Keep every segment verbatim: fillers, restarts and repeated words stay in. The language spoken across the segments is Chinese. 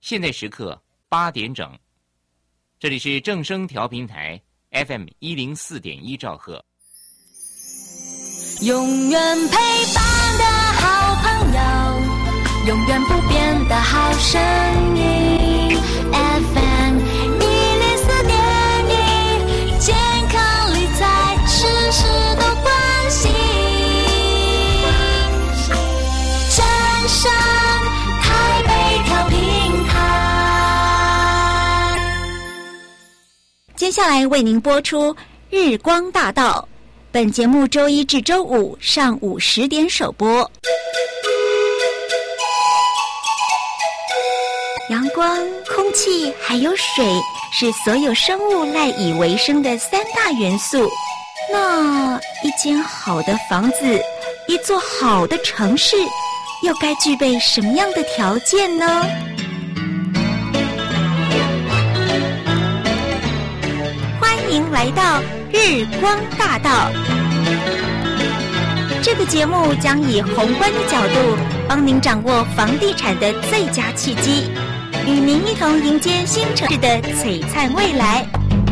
现在时刻八点整，这里是正声调频台 F M 一零四点一兆赫。 永远陪伴的好朋友，永远不变的好声音 F M 一零四点一，健康理财事事都关心，正声台北调频台。 接下来为您播出日光大道，本节目周一至周五上午十点首播。阳光、空气还有水是所有生物赖以为生的三大元素。那一间好的房子，一座好的城市，又该具备什么样的条件呢？欢迎来到日光大道。这个节目将以宏观的角度帮您掌握房地产的最佳契机，与您一同迎接新城市的璀璨未来。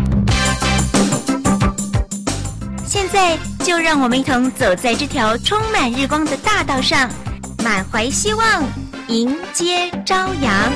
现在就让我们一同走在这条充满日光的大道上，满怀希望，迎接朝阳。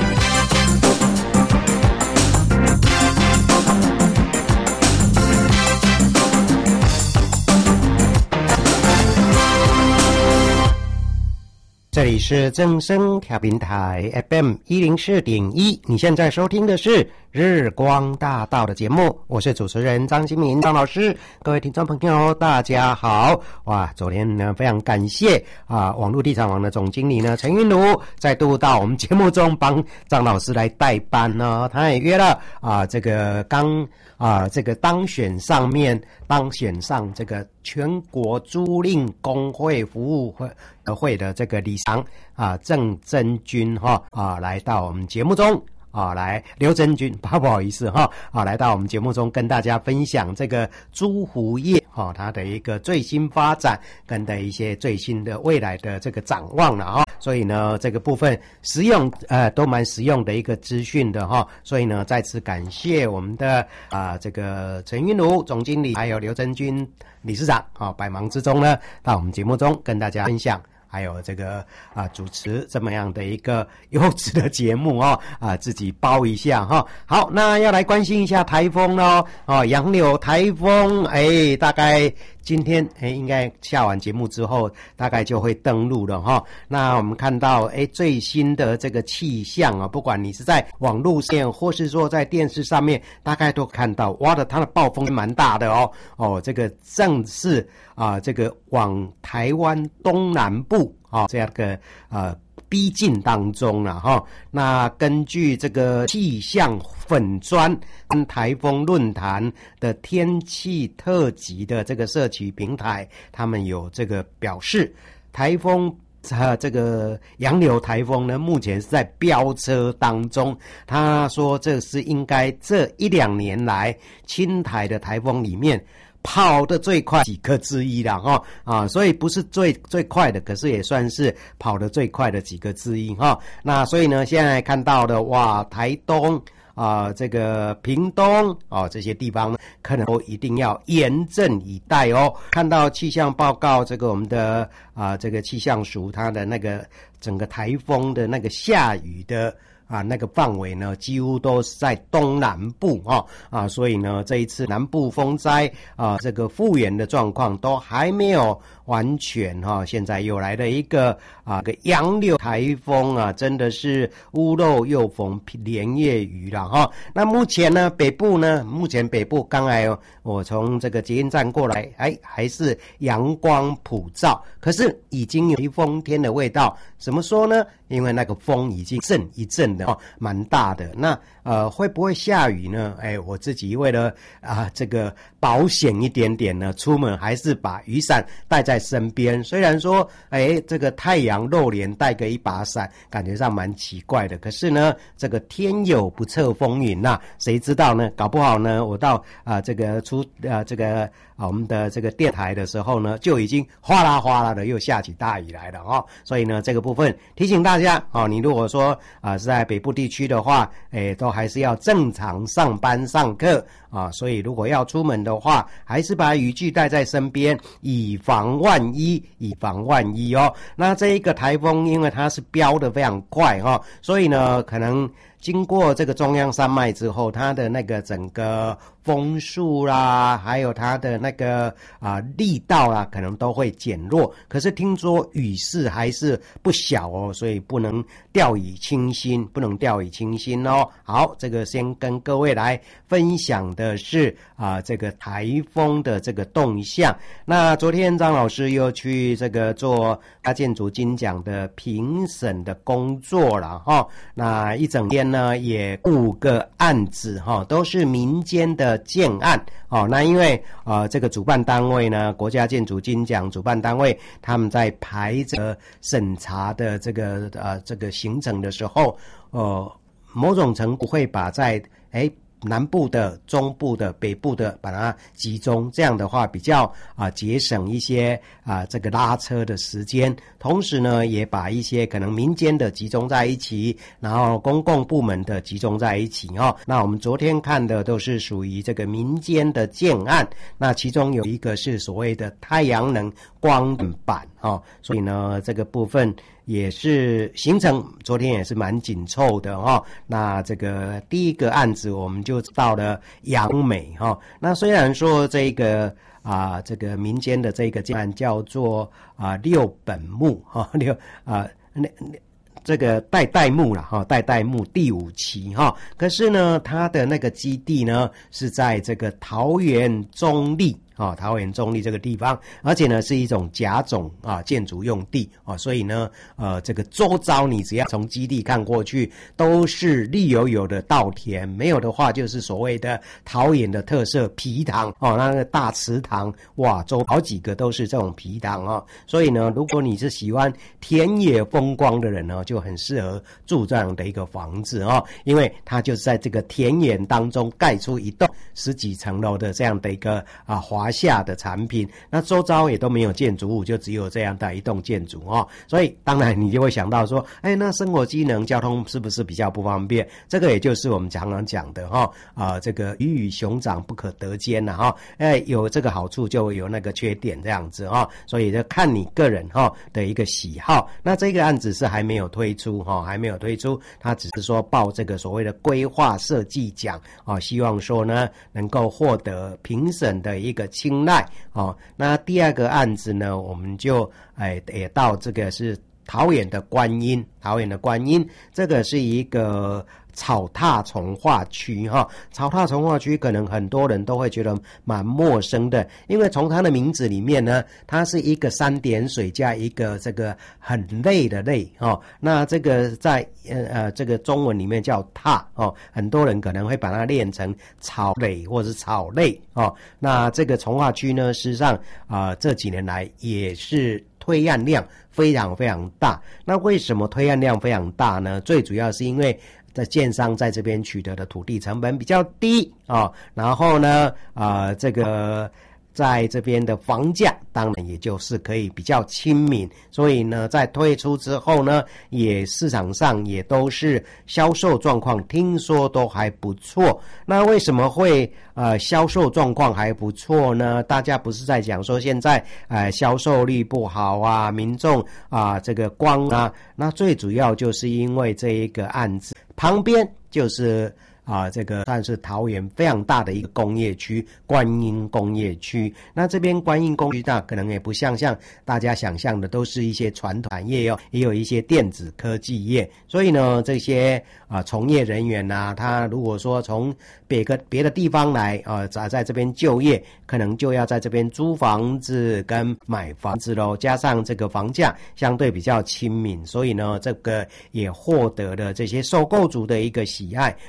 这里是正声调频台 F M 一零四点一，你现在收听的是日光大道的节目，我是主持人张新民张老师。各位听众朋友大家好。哇，昨天呢非常感谢啊网络地产网的总经理呢陈云如再度到我们节目中帮张老师来代班呢，他也约了啊这个刚啊这个当选上面当选上这个全国租赁工会服务会会的这个理事长啊郑真君哈啊来到我们节目中啊来刘真君不好意思哈啊来到我们节目中跟大家分享这个租服业哈它的一个最新发展跟的一些最新的未来的这个展望了哈。所以呢这个部分实用呃都蛮实用的一个资讯的哈。所以呢再次感谢我们的啊这个陈云如总经理还有刘真君理事长啊百忙之中呢到我们节目中跟大家分享，还有这个啊主持这么样的一个优质的节目哦啊自己包一下哈、哦。好，那要来关心一下台风咯哦，杨柳台风哎大概今天哎应该下完节目之后大概就会登陆了哈、哦。那我们看到哎最新的这个气象啊，不管你是在网络上或是说在电视上面，大概都看到哇的它的暴风蛮大的哦哦，这个正是啊这个往台湾东南部啊这样个呃逼近当中了哈。那根据这个气象粉专跟台风论坛的天气特辑的这个社区平台，他们有这个表示，台风啊，这个杨柳台风呢，目前是在飙车当中。他说，这是应该这一两年来侵台的台风里面跑得最快几个之一啦哈啊，所以不是最最快的，可是也算是跑得最快的几个之一哈。那所以呢，现在看到的哇，台东啊，这个屏东哦，这些地方可能都一定要严阵以待哦。看到气象报告，这个我们的啊，这个气象署它的那个整个台风的那个下雨的啊，那个范围呢，几乎都是在东南部哈啊，所以呢，这一次南部风灾啊，这个复原的状况都还没有完全哈、啊。现在又来了一个啊，个杨柳台风啊，真的是屋漏又逢连夜雨了哈。那目前呢，北部呢，目前北部刚才我从这个捷运站过来，哎，还是阳光普照，可是已经有一风天的味道。怎么说呢？因为那个风已经阵一阵的哦，蛮大的。那呃，会不会下雨呢？哎，我自己为了啊这个保险一点点呢，出门还是把雨伞带在身边。虽然说，哎，这个太阳露脸带个一把伞，感觉上蛮奇怪的。可是呢，这个天有不测风云呐、啊，谁知道呢？搞不好呢，我到啊这个出啊这个。 啊我们的这个电台的时候呢，就已经哗啦哗啦的又下起大雨来了哦。所以呢，这个部分提醒大家哦，你如果说啊是在北部地区的话，诶，都还是要正常上班上课啊。所以如果要出门的话，还是把雨具带在身边，以防万一，以防万一哦。那这一个台风，因为它是飙得非常快哈、哦，所以呢，可能经过这个中央山脉之后，它的那个整个风速啦，还有它的那个啊、呃、力道啦，可能都会减弱。可是听说雨势还是不小哦，所以不能掉以轻心，不能掉以轻心哦。好，这个先跟各位来分享的是啊、呃、这个台风的这个动向。那昨天张老师又去这个做大建筑金奖的评审的工作了哈、哦。那一整天呢，也五个案子哈、哦，都是民间的建案哦。那因为呃这个主办单位呢，国家建筑金奖主办单位，他们在排这个审查的这个呃这个行程的时候，呃某种程度会把在哎。南部的、中部的、北部的，把它集中，这样的话比较啊节省一些啊这个拉车的时间，同时呢也把一些可能民间的集中在一起，然后公共部门的集中在一起哦。那我们昨天看的都是属于这个民间的建案，那其中有一个是所谓的太阳能光电板哦，所以呢这个部分也是行程昨天也是蛮紧凑的哦。那这个第一个案子我们就到了杨美哈、哦。那虽然说这个啊这个民间的这个建案叫做啊六本木哈、哦、六啊那这个代代木啦哈，代代木第五期哈、哦。可是呢，它的那个基地呢是在这个桃园中坜。啊，桃园中坜这个地方，而且呢是一种甲种啊建筑用地啊，所以呢，呃，这个周遭你只要从基地看过去，都是绿油油的稻田，没有的话就是所谓的桃园的特色埤塘哦，那个大池塘，哇，周好几个都是这种埤塘哦，所以呢，如果你是喜欢田野风光的人呢，就很适合住这样的一个房子哦，因为它就是在这个田园当中盖出一栋十几层楼的这样的一个啊华夏的产品，那周遭也都没有建筑物，就只有这样的一栋建筑哦，所以当然你就会想到说，哎，那生活机能交通是不是比较不方便？这个也就是我们常常讲的哈、哦、啊、呃，这个鱼与熊掌不可得兼呐哈，哎，有这个好处就有那个缺点这样子哈、哦，所以就看你个人哈、哦、的一个喜好。那这个案子是还没有推出哈、哦，还没有推出，他只是说报这个所谓的规划设计奖啊、哦，希望说呢能够获得评审的一个青睐哦。那第二个案子呢，我们就哎也到这个是桃园的观音，桃园的观音，这个是一个草踏重化区哈，草踏重化区可能很多人都会觉得蛮陌生的，因为从它的名字里面呢，它是一个三点水加一个这个很累的累哦，那这个在呃呃这个中文里面叫踏哦，很多人可能会把它念成草垒或者是草类哦。那这个重化区呢，事实上啊、呃、这几年来也是推案量非常非常大。那为什么推案量非常大呢？最主要是因为在建商在这边取得的土地成本比较低啊、哦，然后呢，啊、呃，这个在这边的房价当然也就是可以比较亲民，所以呢，在推出之后呢，也市场上也都是销售状况，听说都还不错。那为什么会呃销售状况还不错呢？大家不是在讲说现在呃销售率不好啊，民众啊、呃、这个光啊，那最主要就是因为这一个案子旁边就是啊，这个算是桃园非常大的一个工业区，观音工业区。那这边观音工业区大可能也不像像大家想象的都是一些传统产业哦，也有一些电子科技业。所以呢，这些啊从业人员啊，他如果说从别个别的地方来啊，在在这边就业，可能就要在这边租房子跟买房子咯，加上这个房价相对比较亲民，所以呢，这个也获得了这些收购族的一个喜爱哦。那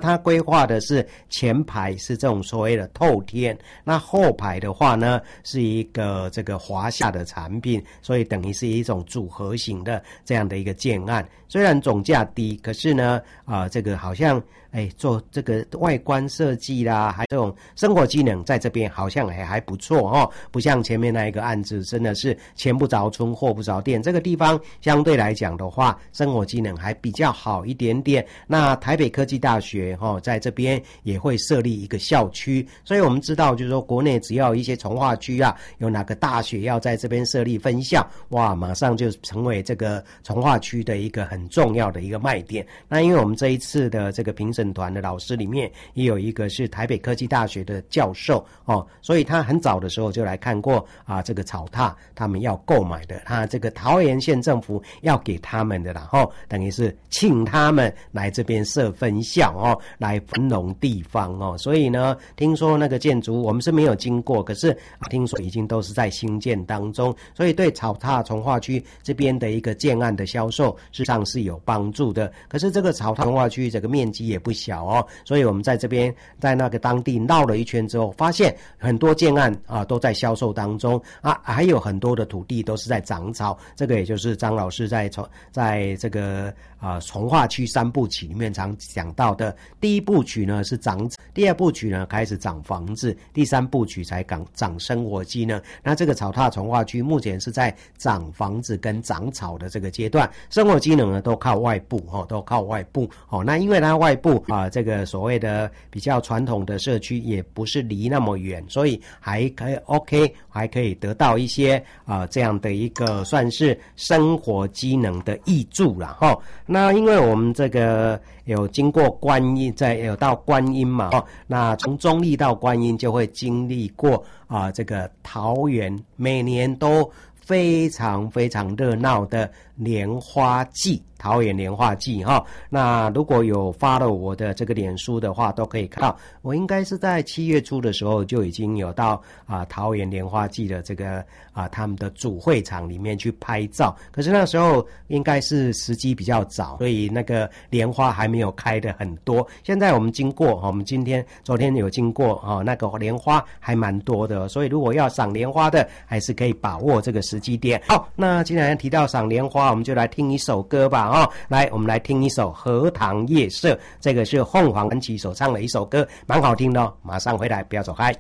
它规划的是前排是这种所谓的透天，那后排的话呢是一个这个华夏的产品，所以等于是一种组合型的这样的一个建案。虽然总价低，可是呢啊、呃、这个好像哎做这个外观设计啦，还有这种生活机能在这边好像还还不错哦，不像前面那一个案子真的是前不着村后不着店，这个地方相对来讲的话生活机能还比较好一点点。那台北科技大学哦在这边也会设立一个校区，所以我们知道就是说国内只要一些从化区啊有哪个大学要在这边设立分校，哇马上就成为这个从化区的一个很重要的一个卖点。那因为我们这一次的这个评审团的老师里面也有一个是台北科技大学的教授哦，所以他很早的时候就来看过啊这个草踏他们要购买的，他这个桃园县政府要给他们的，然后等于是请他们来这边设分校哦，来繁荣地方哦。所以呢听说那个建筑我们是没有经过，可是、啊、听说已经都是在兴建当中，所以对草踏从化区这边的一个建案的销售事实上是有帮助的。可是这个草踏从化区这个面积也不小哦，所以我们在这边在那个当地绕了一圈之后，发现很多建案啊都在销售当中啊，还有很多的土地都是在长草。这个也就是张老师在在这个啊从化区三部曲里面常讲到的，第一部曲呢是长，第二部曲呢开始长房子，第三部曲才长长生活机能。那这个草踏从化区目前是在长房子跟长草的这个阶段，生活机能呢都靠外部哦，都靠外部哦。那因为它外部啊这个所谓的比较传统的社区也不是离那么远，所以还可以 OK， 还可以得到一些啊这样的一个算是生活机能的挹注啦齁。那因为我们这个有经过观音，在有到观音嘛齁，那从中壢到观音就会经历过啊这个桃园每年都非常非常热闹的莲花季，桃园莲花季哈。那如果有follow我的这个脸书的话，都可以看到，我应该是在七月初的时候就已经有到啊桃园莲花季的这个啊他们的主会场里面去拍照。可是那时候应该是时机比较早，所以那个莲花还没有开的很多。现在我们经过，我们今天昨天有经过啊，那个莲花还蛮多的，所以如果要赏莲花的，还是可以把握这个时机点。好，那既然提到赏莲花，我们就来听一首歌吧哦。来，我们来听一首《荷塘夜色》，这个是凤凰传奇所唱的一首歌，蛮好听的哦。马上回来，不要走开。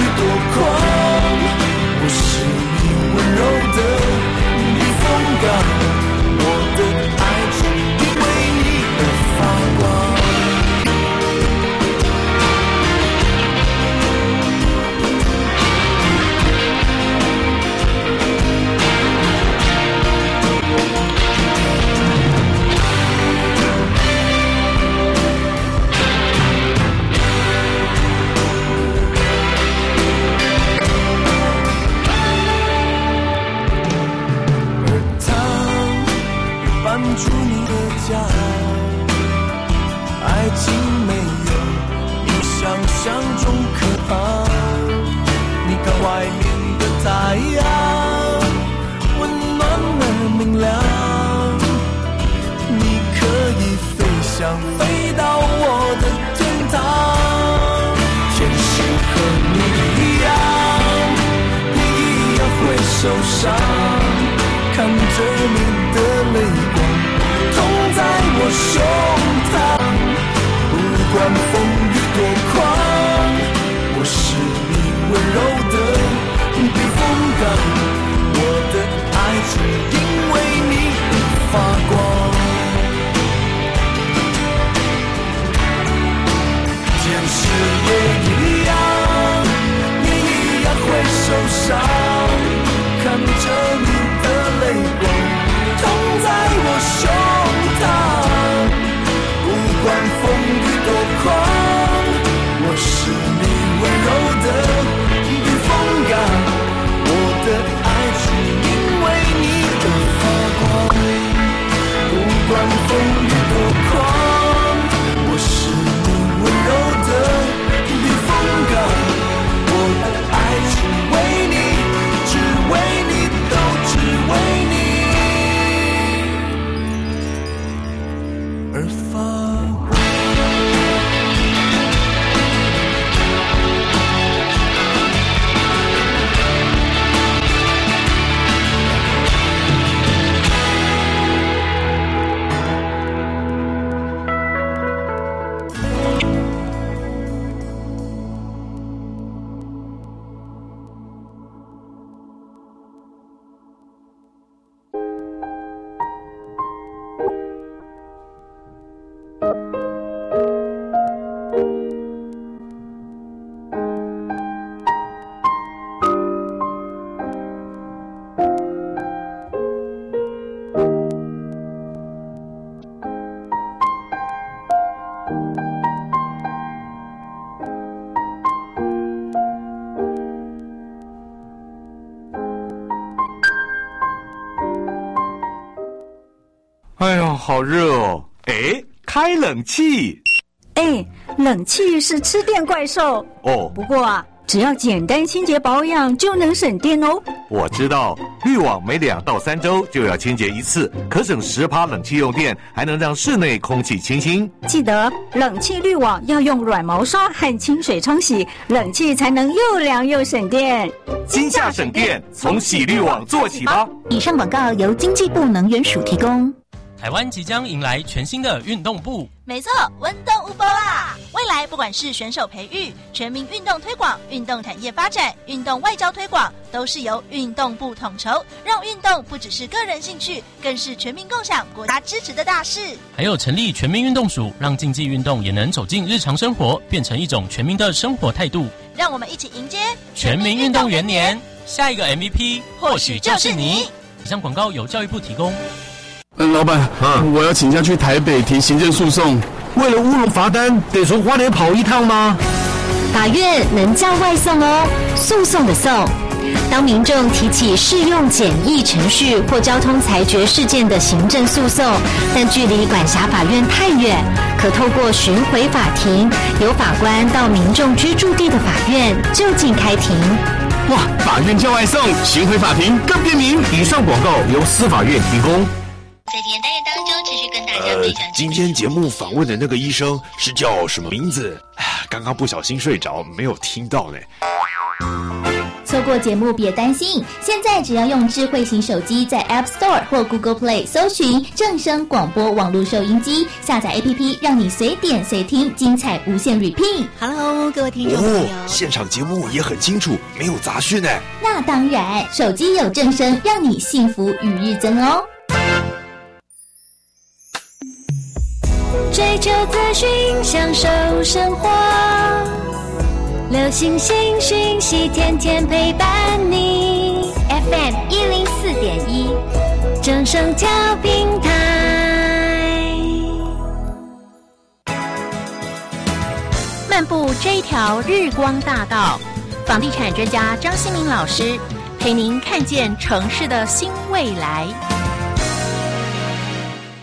我是你温柔的避风港。 象中可怕。你看外面的太阳温暖而明亮，你可以飞翔飞到我的天堂。天使和你一样，你一样会受伤，看着你的泪光痛在我胸膛。不管风雨多狂，我是你温柔的避风港。我的爱只因为你而发光。天使也一样，你一样会受伤，看着你的泪光痛在我胸膛。不管风雨多狂，我是你温柔的避风港。我的爱只因为你而发光。不管风雨多狂，我是你温柔的避风港。我的爱只为你，只为你，都只为你而发光。 哎呦，好热哦！哎，开冷气。 哎，冷气是吃电怪兽哦。 不过啊，只要简单清洁保养就能省电哦。 我知道，滤网每两到三周就要清洁一次，可省十趴冷气用电，还能让室内空气清新。 记得冷气滤网要用软毛刷和清水冲洗，冷气才能又凉又省电。 今夏省电，从洗滤网做起吧。 以上广告由经济部能源署提供。 台湾即将迎来全新的运动部， 没错，温动无波啦！未来不管是选手培育、全民运动推广、运动产业发展、运动外交推广，都是由运动部统筹，让运动不只是个人兴趣，更是全民共享、国家支持的大事。 还有成立全民运动署，让竞技运动也能走进日常生活，变成一种全民的生活态度。 让我们一起迎接全民运动元年，下一个 M V P 或许就是你。以上广告由教育部提供。 嗯，老板，嗯，我要请假去台北提行政诉讼，为了乌龙罚单，得从花莲跑一趟吗？ 法院能叫外送哦，诉讼的讼。当民众提起适用简易程序或交通裁决事件的行政诉讼，但距离管辖法院太远，可透过巡回法庭，由法官到民众居住地的法院就近开庭。 哇，法院叫外送，巡回法庭更便民。以上广告由司法院提供。 在今天单元当中，持续跟大家分享。 呃，今天节目访问的那个医生是叫什么名字？刚刚不小心睡着，没有听到呢。 错过节目别担心，现在只要用智慧型手机在 App Store 或 Google Play 搜寻正声广播网络收音机，下载 A P P， 让你随点随听，精彩无限 repeat。 Hello， 各位听众朋友， 哦，现场节目也很清楚，没有杂讯呢。 那当然，手机有正声，让你幸福与日增哦。 追求资讯，享受生活，流行新讯息，天天陪伴你。F M 一零四点一，正声调频台。漫步这一条日光大道，房地产专家张新民老师陪您看见城市的新未来。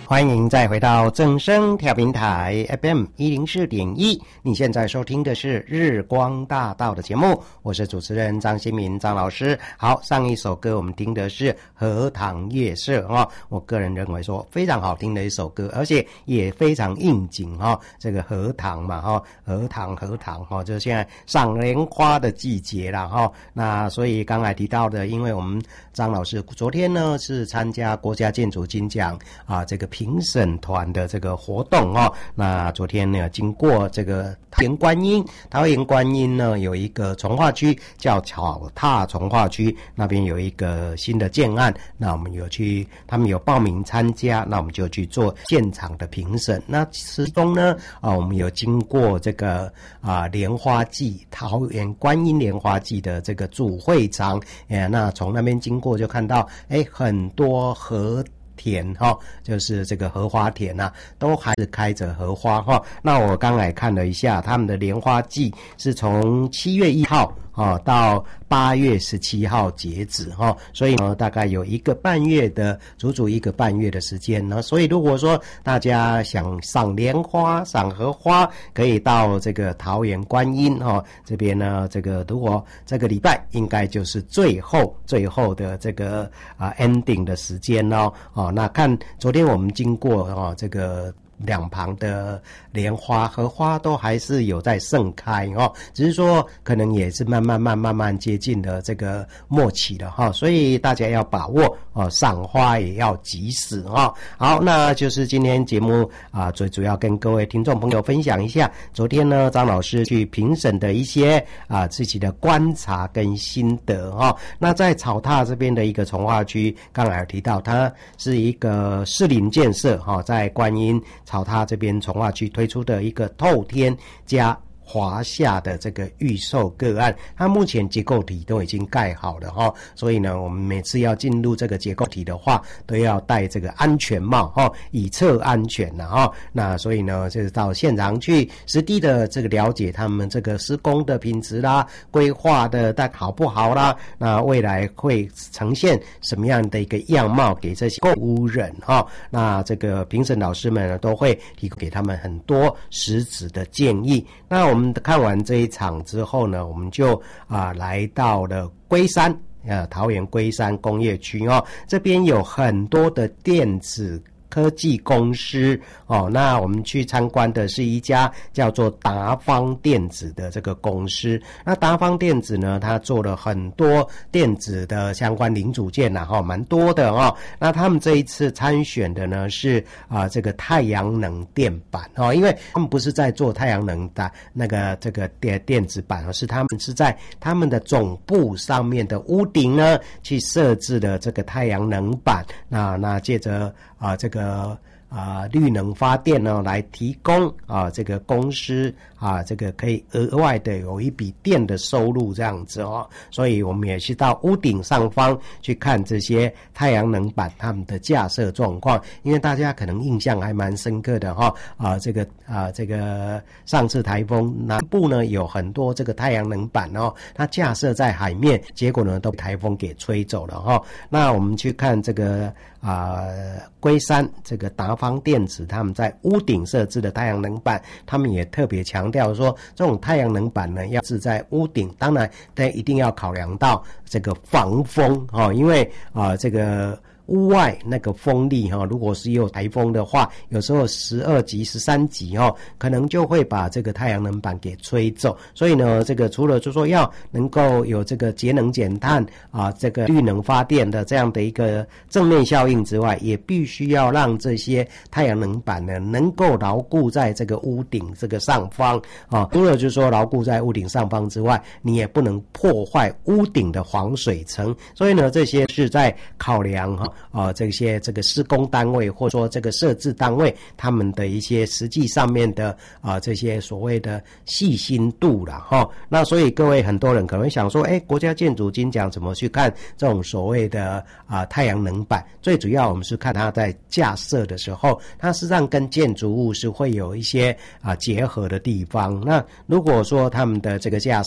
欢迎再回到正声调频台 F M 一零四点一，你现在收听的是日光大道的节目，我是主持人张新民张老师。好，上一首歌我们听的是荷塘月色哦，我个人认为说非常好听的一首歌，而且也非常应景哦。这个荷塘嘛哈，荷塘荷塘哈，就是现在赏莲花的季节啦哈。那所以刚才提到的，因为我们张老师昨天呢是参加国家建筑金奖啊这个评审团的这个活动哦，那昨天呢，经过这个桃园观音，桃园观音呢有一个重划区叫草踏重划区，那边有一个新的建案，那我们有去，他们有报名参加，那我们就去做现场的评审。那其中呢，啊，我们有经过这个啊莲花季，桃园观音莲花季的这个主会场，哎，那从那边经过就看到，哎，很多荷田哈、哦，就是这个荷花田啊，都还是开着荷花哈、哦。那我刚才看了一下，他们的莲花季是从七月一号哦到八月十七号截止哈、哦，所以呢大概有一个半月的，足足一个半月的时间呢。所以如果说大家想赏莲花、赏荷花，可以到这个桃园观音哈、哦、这边呢，这个如果这个礼拜应该就是最后最后的这个啊 ending 的时间哦哦。那看昨天我们经过哦这个两旁的莲花荷花都还是有在盛开哦，只是说可能也是慢慢慢慢慢接近了这个末期了哈、哦，所以大家要把握哦，赏花也要及时哦。好，那就是今天节目啊，最主要跟各位听众朋友分享一下，昨天呢张老师去评审的一些啊自己的观察跟心得哈、哦。那在草踏这边的一个从化区，刚才有提到它是一个士林建设哈、哦，在观音草踏这边从化区推出的一个透天加华夏的这个预售个案，它目前结构体都已经盖好了哈，所以呢，我们每次要进入这个结构体的话，都要戴这个安全帽哈，以测安全了哈。那所以呢，就是到现场去实地的这个了解他们这个施工的品质啦、规划的但好不好啦，那未来会呈现什么样的一个样貌给这些购物人哈。那这个评审老师们呢，都会提供给他们很多实质的建议。那我们我们看完这一场之后呢，我们就啊来到了龟山，呃，桃园龟山工业区哦，这边有很多的电子科技公司哦，那我们去参观的是一家叫做达方电子的这个公司。那达方电子呢，它做了很多电子的相关零组件呐，哈，蛮多的哦。那他们这一次参选的呢是啊、呃、这个太阳能电板哦，因为他们不是在做太阳能的那个这个电电子板，而是他们是在他们的总部上面的屋顶呢去设置了这个太阳能板。那那借着啊、呃、这个呃啊，绿能发电呢，来提供啊这个公司啊这个可以额外的有一笔电的收入这样子哦，所以我们也是到屋顶上方去看这些太阳能板他们的架设状况，因为大家可能印象还蛮深刻的哈、哦、啊这个啊这个上次台风南部呢有很多这个太阳能板哦，它架设在海面，结果呢都被台风给吹走了哈、哦。那我们去看这个啊龟山这个达方电子他们在屋顶设置的太阳能板，他们也特别强调说，这种太阳能板呢要是在屋顶，当然但一定要考量到这个防风哦，因为啊、呃、这个屋外那个风力哈，如果是有台风的话，有时候十二级、十三级哈，可能就会把这个太阳能板给吹走。所以呢，这个除了就说要能够有这个节能减碳啊，这个绿能发电的这样的一个正面效应之外，也必须要让这些太阳能板呢能够牢固在这个屋顶这个上方啊。除了就是说牢固在屋顶上方之外，你也不能破坏屋顶的防水层。所以呢，这些是在考量哈。啊、呃，这些这个施工单位或者说这个设置单位，他们的一些实际上面的啊、呃、这些所谓的细心度啦哈。那所以各位很多人可能会想说，哎，国家建筑金奖怎么去看这种所谓的啊、呃、太阳能板？最主要我们是看它在架设的时候，它实际上跟建筑物是会有一些啊、呃、结合的地方。那如果说他们的这个架设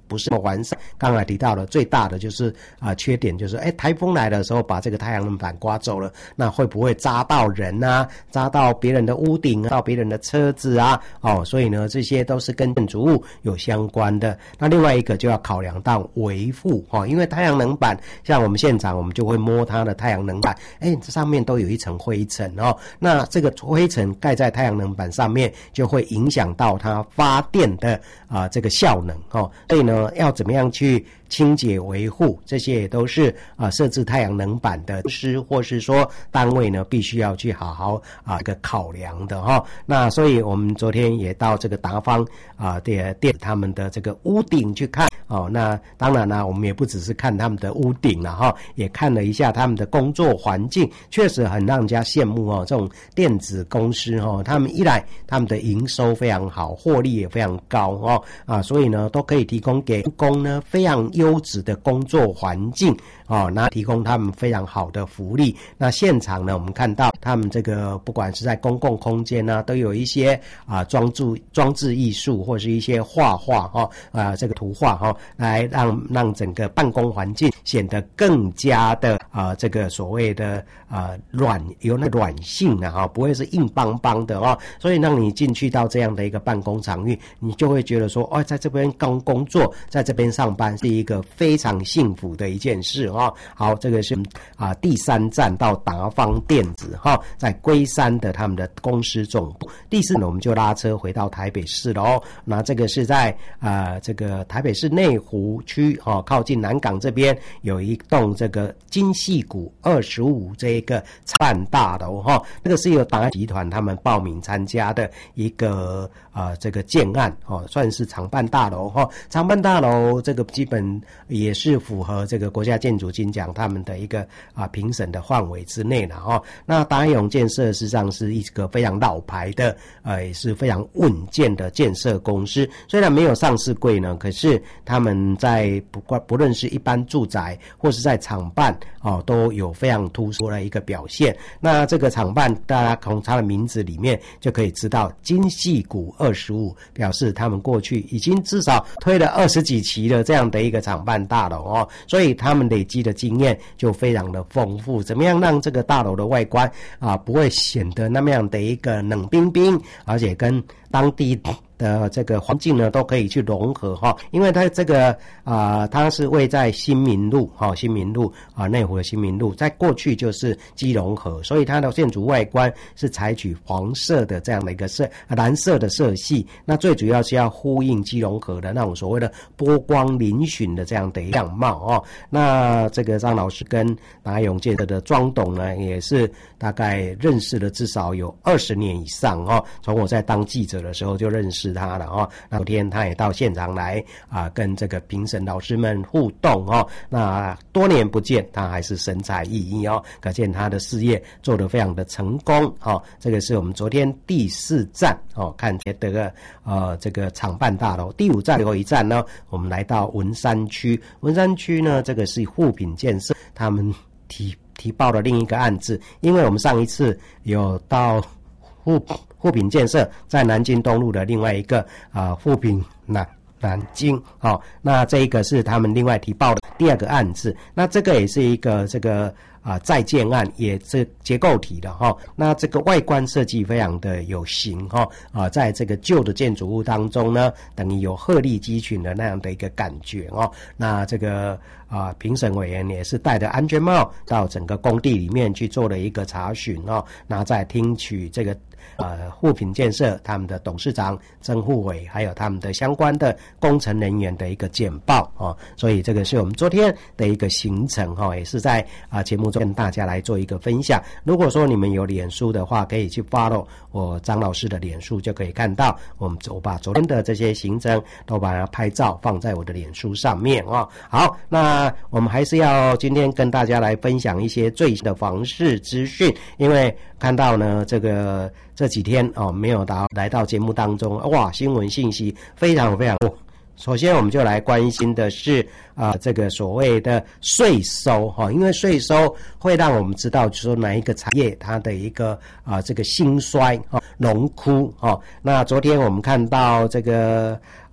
不是完善。刚才提到了最大的就是啊、呃、缺点就是，哎，台风来的时候把这个太阳能板刮走了，那会不会扎到人啊？扎到别人的屋顶啊？到别人的车子啊？哦，所以呢，这些都是跟建筑物有相关的。那另外一个就要考量到维护哦，因为太阳能板，像我们现场我们就会摸它的太阳能板，哎，这上面都有一层灰尘哦。那这个灰尘盖在太阳能板上面，就会影响到它发电的啊、呃、这个效能哦。所以呢，要怎么样去清洁维护，这些也都是啊设置太阳能板的师或是说单位呢，必须要去好好啊一个考量的哈、哦。那所以我们昨天也到这个达方啊的店他们的这个屋顶去看哦。那当然呢，我们也不只是看他们的屋顶了哈、哦，也看了一下他们的工作环境，确实很让人家羡慕哦。这种电子公司哦，他们一来他们的营收非常好，获利也非常高哦啊，所以呢都可以提供给员工呢非常优质的工作环境哦，那提供他们非常好的福利。那现场呢，我们看到他们这个不管是在公共空间呢，都有一些啊装置装置艺术或是一些画画哈啊这个图画哈、哦，来让让整个办公环境显得更加的啊这个所谓的啊软有那软性的哈、哦，不会是硬邦邦的哦。所以让你进去到这样的一个办公场域，你就会觉得说哦，在这边刚工作，在这边上班是一个非常幸福的一件事哦。好，这个是啊第三站到达方电子哈、哦，在龟山的他们的公司总部。第四呢，我们就拉车回到台北市了哦。那这个是在啊、呃、这个台北市内湖区哦，靠近南港这边有一栋这个金细谷二十五这一个厂办大楼哈、哦，那个是由达集团他们报名参加的一个啊、呃、这个建案哦，算是厂办大楼哈、哦。厂办大楼这个基本也是符合这个国家建筑金奖他们的一个啊评审的范围之内了哈、哦。那达永建设实际上是一个非常老牌的呃也是非常稳健的建设公司，虽然没有上市柜呢，可是他们在不管不论是一般住宅或是在厂办哦，都有非常突出的一个表现。那这个厂办大家从它的名字里面就可以知道金细谷二十五，表示他们过去已经至少推了二十几期的这样的一个厂办大楼哦，所以他们累积的经验就非常的丰富。怎么样让这个大楼的外观啊不会显得那么样的一个冷冰冰，而且跟当地的这个环境呢都可以去融合哈，因为它这个啊、呃、它是位在新民路哈，新民路啊内湖的新民路，在过去就是基隆河，所以它的建筑外观是采取黄色的这样的一个色蓝色的色系，那最主要是要呼应基隆河的那种所谓的波光粼粼的这样的样貌哦。那这个张老师跟达永建设的庄董呢，也是大概认识了至少有二十年以上哦，从我在当记者的时候就认识他了哦。那昨天他也到现场来啊，跟这个评审老师们互动哦。那多年不见，他还是神采奕奕哦，可见他的事业做得非常的成功哦。这个是我们昨天第四站哦，看这个呃这个厂办大楼。第五站最后一站呢，我们来到文山区。文山区呢，这个是护品建设他们提提报的另一个案子，因为我们上一次有到护护品建设在南京东路的另外一个啊护品南南京哦，那这一个是他们另外提报的第二个案子，那这个也是一个这个啊再建案，也是结构体的哈、哦。那这个外观设计非常的有型哈、哦、啊，在这个旧的建筑物当中呢，等于有鹤立鸡群的那样的一个感觉哦。那这个啊评审委员也是戴着安全帽到整个工地里面去做了一个查询哦，那再听取这个呃护品建设他们的董事长曾护伟还有他们的相关的工程人员的一个简报哦。所以这个是我们昨天的一个行程哈、哦，也是在啊节目中跟大家来做一个分享。如果说你们有脸书的话，可以去 follow 我张老师的脸书，就可以看到我们我把昨天的这些行程都把它拍照放在我的脸书上面哦。好，那我们还是要今天跟大家来分享一些最新的房市资讯，因为看到呢这个这几天哦没有到来到节目当中，哇，新闻信息非常非常多。首先我们就来关心的是啊、呃、这个所谓的税收哈、哦，因为税收会让我们知道说哪一个产业它的一个啊、呃、这个兴衰哦荣枯哦。那昨天我们看到这个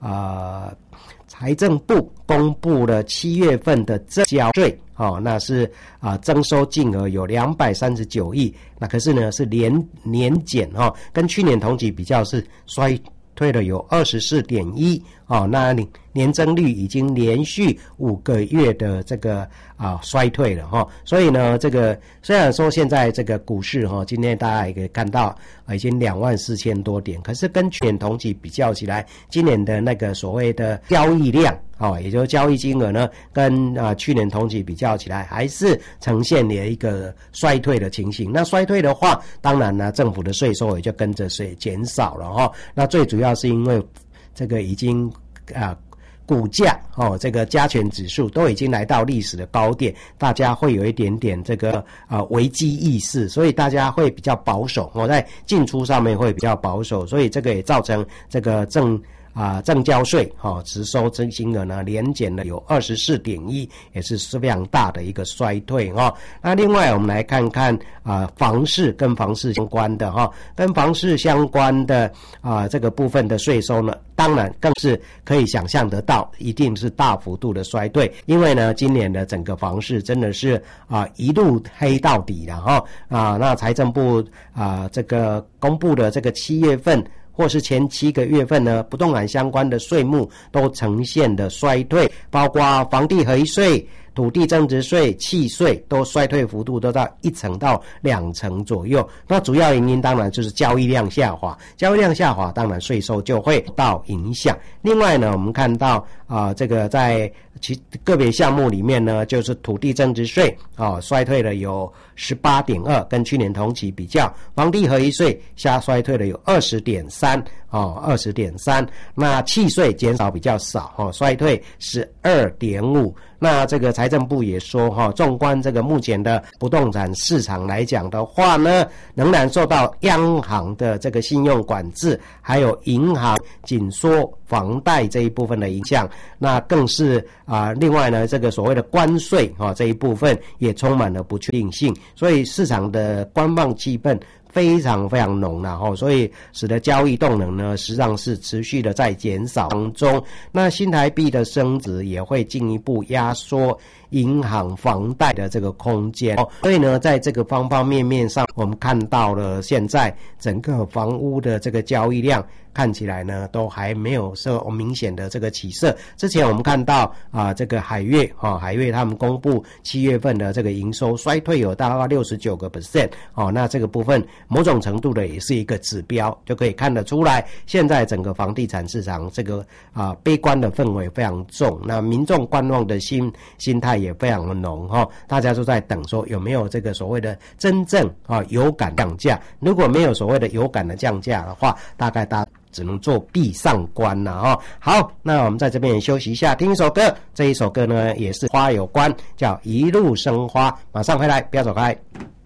呃财政部公布了七月份的增交税，哦，那是啊、呃、增收金额有两百三十九亿，那可是呢是年年减哦，跟去年同期比较是衰退了有 二十四点一 哦，那年增率已经连续五个月的这个啊、呃、衰退了哈、哦，所以呢，这个虽然说现在这个股市哈、哦，今天大家也可以看到、呃、已经两万四千多点，可是跟去年同期比较起来，今年的那个所谓的交易量哦，也就是交易金额呢，跟啊、呃、去年同期比较起来，还是呈现了一个衰退的情形。那衰退的话，当然呢，政府的税收也就跟着税减少了哈、哦。那最主要是因为这个已经啊。股价哦，这个加权指数都已经来到历史的高点，大家会有一点点这个呃危机意识，所以大家会比较保守哦，在进出上面会比较保守，所以这个也造成这个正。啊，证交税哈，实收真金额呢连减了有 二十四点一， 也是非常大的一个衰退哈。那另外我们来看看啊，房市跟房市相关的哈，跟房市相关的啊这个部分的税收呢，当然更是可以想象得到，一定是大幅度的衰退，因为呢，今年的整个房市真的是啊一路黑到底了哈啊。那财政部啊这个公布的这个七月份。或是前七个月份呢，不动产相关的税目都呈现的衰退，包括房地合一税、土地增值税、契税都衰退幅度都到一成到两成左右。那主要原因当然就是交易量下滑，交易量下滑，当然税收就会到影响。另外呢，我们看到啊、呃，这个在其个别项目里面呢，就是土地增值税啊、哦、衰退了有 十八点二， 跟去年同期比较，房地合一税下衰退了有 二十点三 哦 二十点三， 那契税减少比较少哦，衰退 十二点五。那这个财政部也说哈，纵观这个目前的不动产市场来讲的话呢，仍然受到央行的这个信用管制，还有银行紧缩房贷这一部分的影响，那更是啊、呃，另外呢，这个所谓的关税啊、哦、这一部分也充满了不确定性，所以市场的观望气氛非常非常浓了哈，所以使得交易动能呢，实际上是持续的在减少当中。那新台币的升值也会进一步压缩银行房贷的这个空间，所以呢，在这个方方面面上，我们看到了现在整个房屋的这个交易量看起来呢，都还没有受明显的这个起色。之前我们看到啊、呃，这个海月啊，海月他们公布七月份的这个营收衰退有大概 百分之六十九 哦，那这个部分某种程度的也是一个指标，就可以看得出来，现在整个房地产市场这个啊、呃、悲观的氛围非常重，那民众观望的心心态也非常的浓哈、哦，大家都在等说有没有这个所谓的真正啊有感降价，如果没有所谓的有感的降价的话，大概大家只能做闭上关了哈、哦。好，那我们在这边也休息一下，听一首歌。这一首歌呢也是花有关，叫《一路生花》。马上回来，不要走开。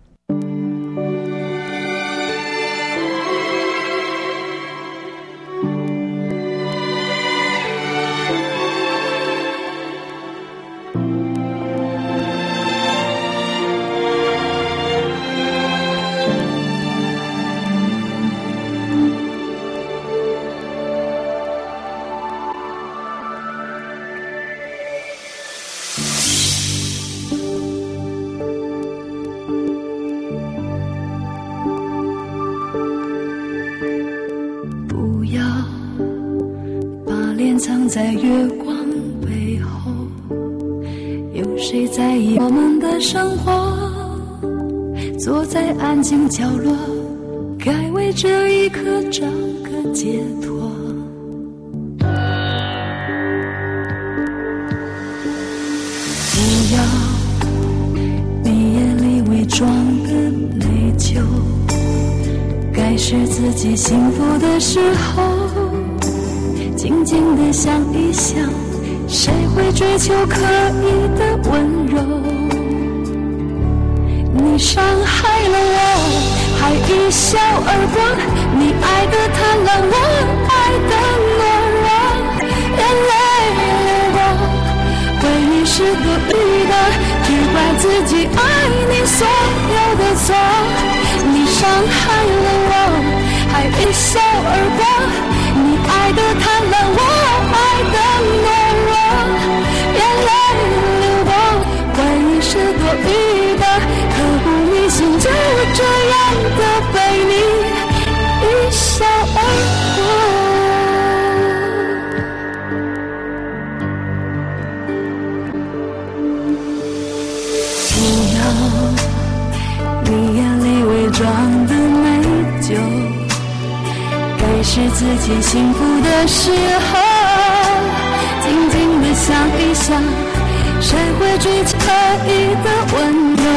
藏在月光背后，有谁在意我们的生活？坐在安静角落，该为这一刻找个解脱。不要你眼里伪装的内疚，该是自己幸福的时候，静静地想一想，谁会追求可以的温柔？你伤害了我，还一笑而过，你爱的贪婪，我爱的懦弱，眼泪流过，回忆是多余的，只怪自己爱你所有的错。你伤害了我，还一笑而过，你爱的贪婪，我你眼里伪装的美酒，该是自己幸福的时候，静静的想一想，谁会追求可以的温柔？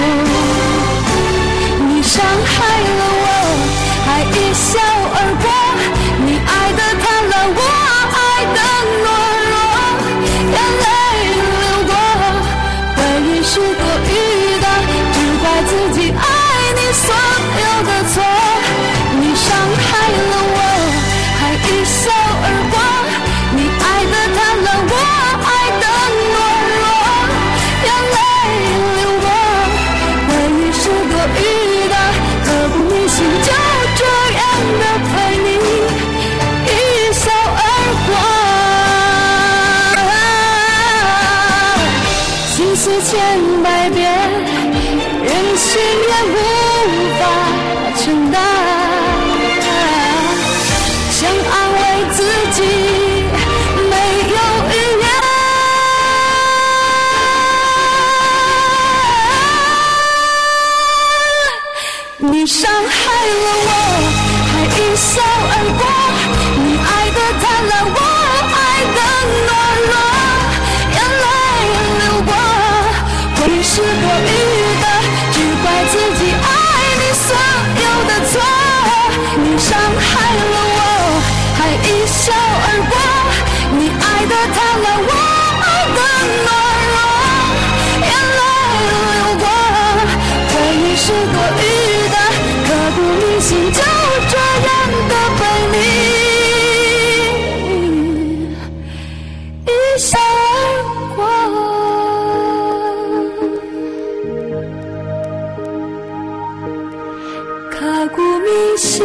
你伤害了我，还一笑而过，你爱的贪婪，我爱的懦弱，眼泪流过，回忆是多余的，只怪自己爱你所有的错。你伤害了我，还一笑而过，你爱的贪婪，我爱的懦弱，眼泪流过，回忆是多余的，刻骨铭心，就这样的陪你一笑而过。心思千百遍，人心也无法承担，想安慰自己没有语言。你伤害了我，还一笑而过，你爱的贪婪，我爱的懦弱，眼泪流过，回忆是多余的，只怪自己爱你所有的错。你伤害了我，还一笑而过，你爱的贪婪，我爱的懦弱，眼泪流过，回忆是多余的，刻骨铭心，就这样的被你一笑而过。刻骨铭心，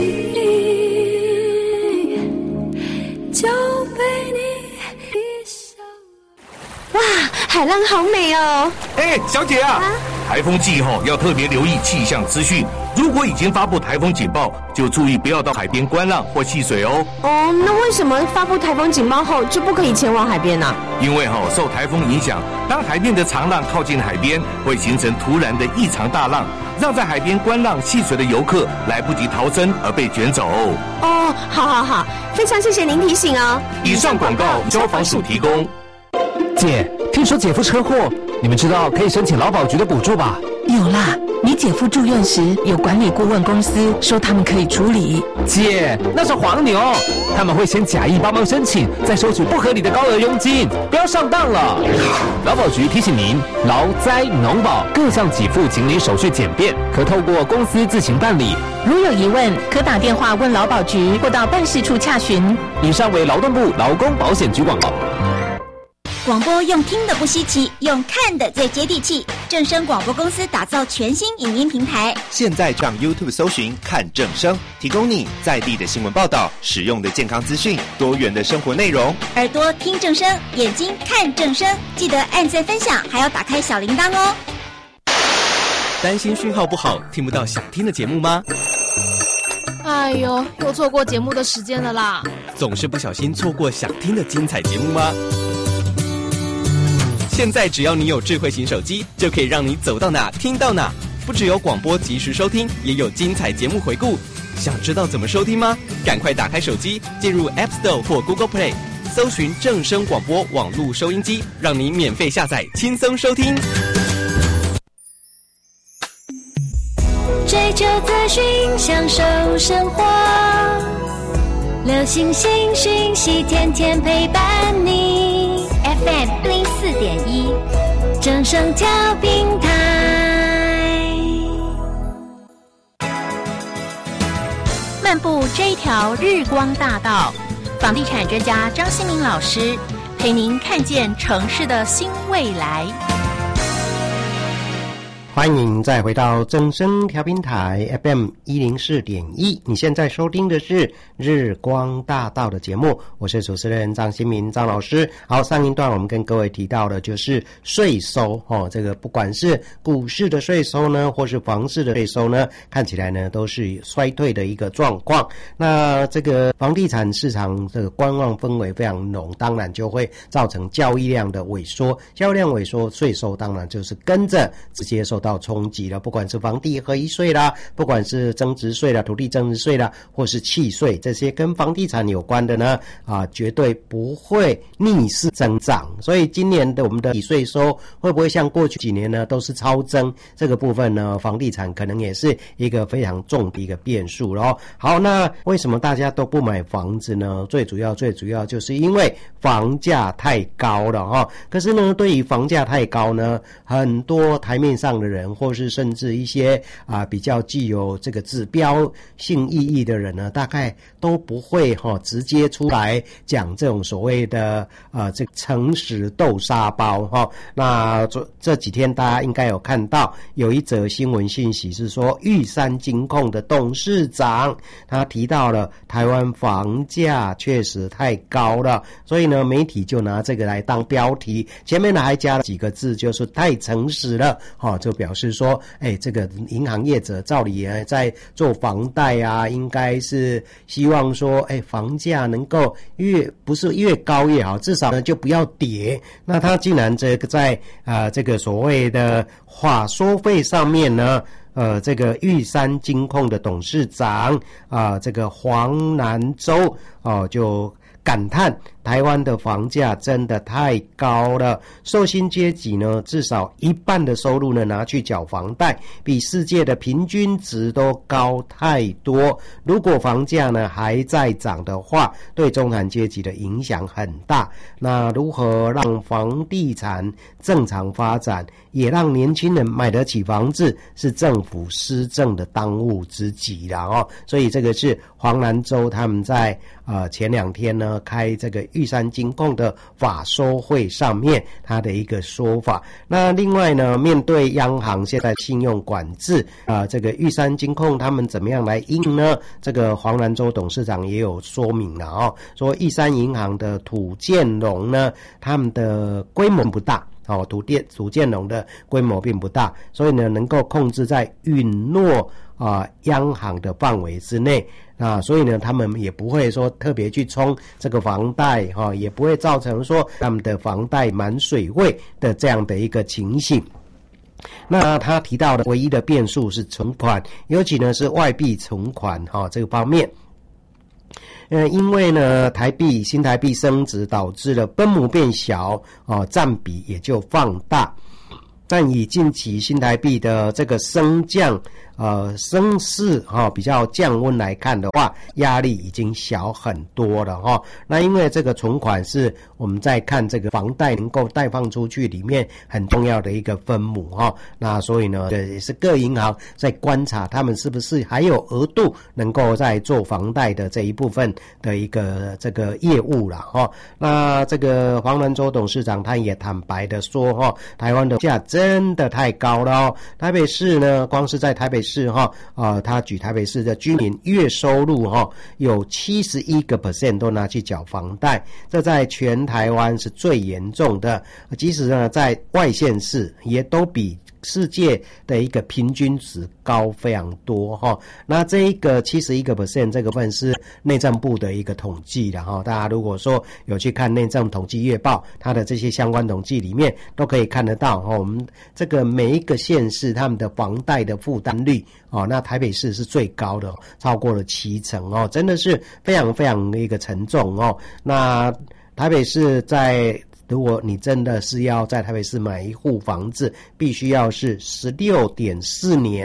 就被你一笑。 哇，海浪好美哦！ 哎，小姐啊，啊台风季后要特别留意气象资讯。如果已经发布台风警报，就注意不要到海边观浪或戏水哦。 哦，那为什么发布台风警报后就不可以前往海边呢、啊？ 因为哈、哦，受台风影响，当海面的长浪靠近海边，会形成突然的异常大浪，让在海边观浪戏水的游客来不及逃生而被卷走。 哦，好好好，非常谢谢您提醒哦。 以上广告消防署提供。 姐，听说姐夫车祸，你们知道可以申请劳保局的补助吧？ 有啦，你姐夫住院时有管理顾问公司说他们可以处理。 姐，那是黄牛，他们会先假意帮忙申请，再收取不合理的高额佣金，不要上当了。劳保局提醒您，劳灾农保各项给付请领手续简便，可透过公司自行办理。 如有疑问，可打电话问劳保局或到办事处洽询。 以上为劳动部劳工保险局广告。 广播用听的不稀奇，用看的最接地气。正声广播公司打造全新影音平台， 现在上 YouTube 搜寻看正声，提供你在地的新闻报道、实用的健康资讯、多元的生活内容。 耳朵听正声，眼睛看正声，记得按赞分享，还要打开小铃铛哦。 担心讯号不好，听不到想听的节目吗？ 哎呦，又错过节目的时间了啦！ 总是不小心错过想听的精彩节目吗？现在只要你有智慧型手机，就可以让你走到哪听到哪。不只有广播及时收听，也有精彩节目回顾。想知道怎么收听吗？赶快打开手机，进入 App Store 或 Google Play， 搜寻正声广播网络收音机，让你免费下载，轻松收听。 追求资讯，享受生活，流行新讯息，天天陪伴你。F M 零四点一，正声调频台。 漫步这一条日光大道，房地产专家张新民老师陪您看见城市的新未来。 欢欢迎再回到正声调频台 F M 一零四点一，你现在收听的是日光大道的节目，我是主持人张新民张老师。好，上一段我们跟各位提到的就是税收哦，这个不管是股市的税收呢，或是房市的税收呢，看起来呢都是衰退的一个状况。那这个房地产市场这个观望氛围非常浓，当然就会造成交易量的萎缩，交易量萎缩，税收当然就是跟着直接受到冲击了，不管是房地合一税啦，不管是增值税啦、土地增值税啦，或是契税，这些跟房地产有关的呢，啊，绝对不会逆势增长。所以今年的我们的税收会不会像过去几年呢，都是超增？这个部分呢，房地产可能也是一个非常重的一个变数咯。好，那为什么大家都不买房子呢？最主要最主要就是因为房价太高了哈。可是呢，对于房价太高呢，很多台面上的人，或是甚至一些啊比较具有这个指标性意义的人呢，大概都不会哈、哦、直接出来讲这种所谓的呃这个诚实豆沙包哈、哦。那这这几天大家应该有看到有一则新闻信息是说，玉山金控的董事长他提到了台湾房价确实太高了，所以呢媒体就拿这个来当标题，前面呢还加了几个字，就是太诚实了哈、哦，就表示说，哎，这个银行业者照理在做房贷啊，应该是希望说，哎，房价能够越不是越高越好，至少呢就不要跌。那他竟然这个在啊、呃、这个所谓的话收费上面呢，呃，这个玉山金控的董事长啊、呃，这个黄南洲哦、呃、就感叹台湾的房价真的太高了，受薪阶级呢至少一半的收入呢拿去缴房贷，比世界的平均值都高太多。如果房价呢还在涨的话，对中产阶级的影响很大。那如何让房地产正常发展，也让年轻人买得起房子，是政府施政的当务之急啦哦。所以这个是黄南州他们在呃前两天呢开这个玉山金控的法说会上面他的一个说法。那另外呢，面对央行现在信用管制啊、呃，这个玉山金控他们怎么样来应呢？这个黄南州董事长也有说明了哦，说玉山银行的土建融呢，他们的规模不大。哦，土建土建融的规模并不大，所以呢，能够控制在允诺啊、呃、央行的范围之内啊，所以呢，他们也不会说特别去冲这个房贷哈、哦，也不会造成说他们的房贷满水位的这样的一个情形。那他提到的唯一的变数是存款，尤其呢是外币存款哈、哦、这个方面。呃，因为呢，台币新台币升值导致了分母变小，哦，占比也就放大。但以近期新台币的这个升降，呃，升势哈、哦、比较降温来看的话，压力已经小很多了哈、哦。那因为这个存款是我们在看这个房贷能够贷放出去里面很重要的一个分母哈、哦。那所以呢，也是各银行在观察他们是不是还有额度能够在做房贷的这一部分的一个这个业务啦哈、哦。那这个黄南州董事长他也坦白的说哈、哦，台湾的价真的太高了哦。台北市呢，光是在台北市哈啊、呃，他举台北市的居民月收入哈、哦，有 百分之七十一 都拿去缴房贷，这在全台湾是最严重的。即使呢在外县市也都比世界的一个平均值高非常多哈。那这一个 百分之七十一 这个份是内政部的一个统计的哈。大家如果说有去看内政统计月报，它的这些相关统计里面都可以看得到哈。我们这个每一个县市他们的房贷的负担率哦，那台北市是最高的，超过了七成哦，真的是非常非常的一个沉重哦。那台北市在如果你真的是要在台北市买一户房子，必须要是 十六点四年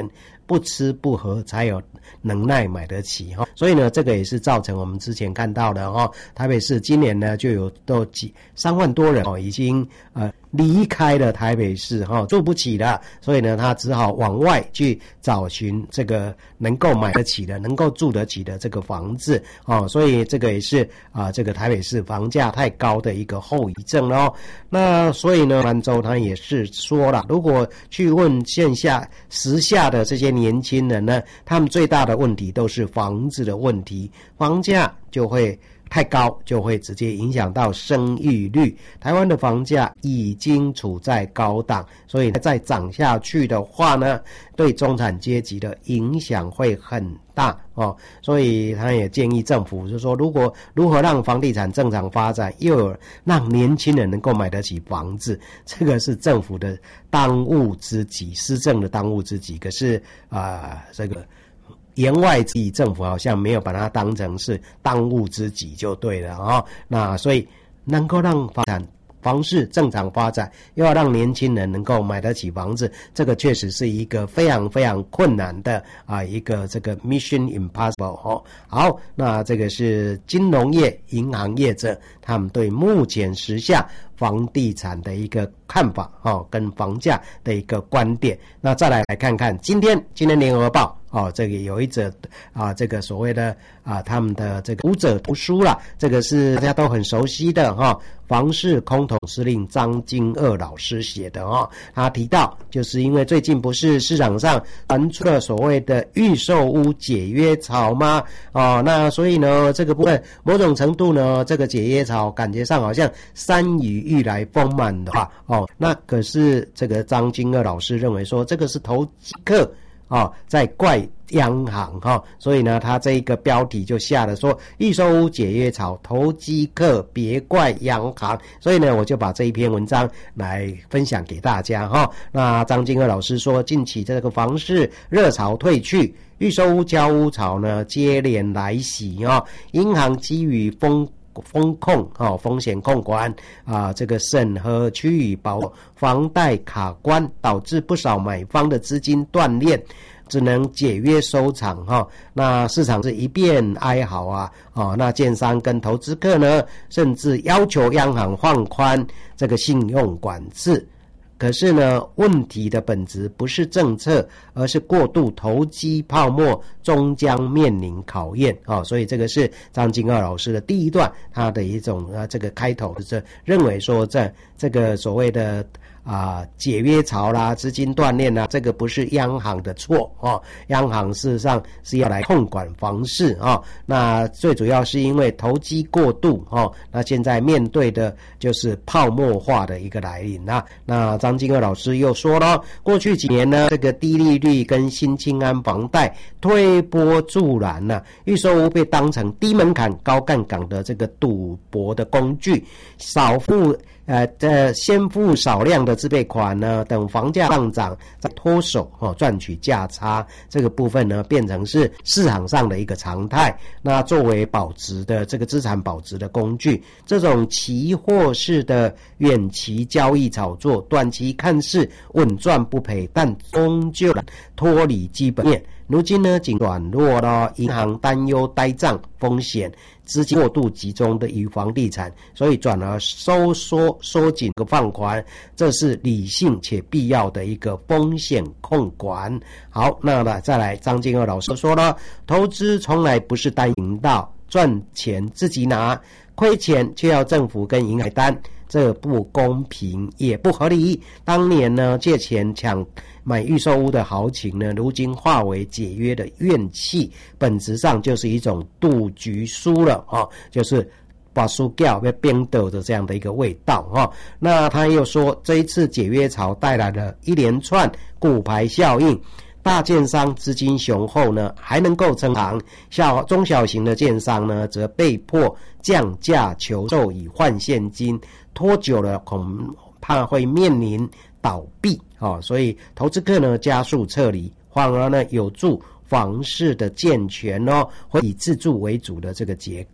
不吃不喝才有能耐买得起哈。所以呢，这个也是造成我们之前看到的哈，台北市今年呢就有都几三万多人哦，已经呃离开了台北市哈，住不起了，所以呢，他只好往外去找寻这个能够买得起的、能够住得起的这个房子哦。所以这个也是啊、呃，这个台北市房价太高的一个后遗症哦。那所以呢，兰州他也是说了，如果去问线下时下的这些年轻人呢，他们最大的问题都是房子的问题，房价就会太高，就会直接影响到生育率。台湾的房价已经处在高档，所以再涨下去的话呢，对中产阶级的影响会很大哦。所以他也建议政府，就是说，如果如何让房地产正常发展，又有让年轻人能够买得起房子，这个是政府的当务之急，施政的当务之急。可是啊、呃，这个。言外之意，政府好像没有把它当成是当务之急就对了啊、哦。那所以能够让发展房市正常发展，又要让年轻人能够买得起房子，这个确实是一个非常非常困难的啊一个这个 mission impossible 哦。好，那这个是金融业、银行业者他们对目前时下房地产的一个看法哦，跟房价的一个观点。那再来来看看今天今天联合报。哦，这个有一则啊，这个所谓的啊，他们的这个读者图书啦，这个是大家都很熟悉的哈、哦。房市空统司令张金锷老师写的哦，他提到，就是因为最近不是市场上传出了所谓的预售屋解约潮吗？哦，那所以呢，这个部分某种程度呢，这个解约潮感觉上好像山雨欲来风满的话，哦，那可是这个张金锷老师认为说，这个是投机客。哦，在怪央行哈、哦，所以呢，他这一个标题就下了说预售屋解约潮，投机客别怪央行。所以呢，我就把这一篇文章来分享给大家哈、哦。那张金锷老师说，近期这个房市热潮退去，预售屋交屋潮呢接连来袭啊、哦，银行基于风。风控哦，风险控管啊，这个审核趋于保房贷卡关，导致不少买方的资金断裂，只能解约收场哈、哦。那市场是一片哀嚎啊，哦，那建商跟投资客呢，甚至要求央行放宽这个信用管制。可是呢，问题的本质不是政策，而是过度投机泡沫终将面临考验啊、哦！所以这个是张金锷老师的第一段，他的一种啊这个开头是认为说这这个所谓的啊解约潮啦、资金断裂啦，这个不是央行的错哦，央行事实上是要来控管房市啊、哦。那最主要是因为投机过度哦，那现在面对的就是泡沫化的一个来临啊。那张金锷老师又说了，过去几年呢，这个低利率跟新青安房贷推波助澜呢、啊，预售屋被当成低门槛、高杠杆的这个赌博的工具，少付呃呃先付少量的自备款呢，等房价上涨再脱手哦，赚取价差，这个部分呢变成是市场上的一个常态。那作为保值的这个资产保值的工具，这种期货式的远期交易炒作，短期看似稳赚不赔，但终究脱离基本面。如今呢，仅转弱了银行担忧呆账风险，资金过度集中的于房地产，所以转而收缩收紧和放宽，这是理性且必要的一个风险控管。好，那么再来，张金锷老师说了，投资从来不是单赢道，赚钱自己拿，亏钱却要政府跟银行担，这不公平也不合理。当年呢，借钱抢买预售屋的豪情呢，如今化为解约的怨气，本质上就是一种赌局输了哦，就是把输掉被冰斗的这样的一个味道哦。那他又说，这一次解约潮带来了一连串骨牌效应。大建商资金雄厚呢，还能够撑行；小中小型的建商呢，则被迫降价求售以换现金，拖久了恐怕会面临倒闭哦。所以投资客呢加速撤离，反而呢有助房市的健全哦，会以自住为主的这个结构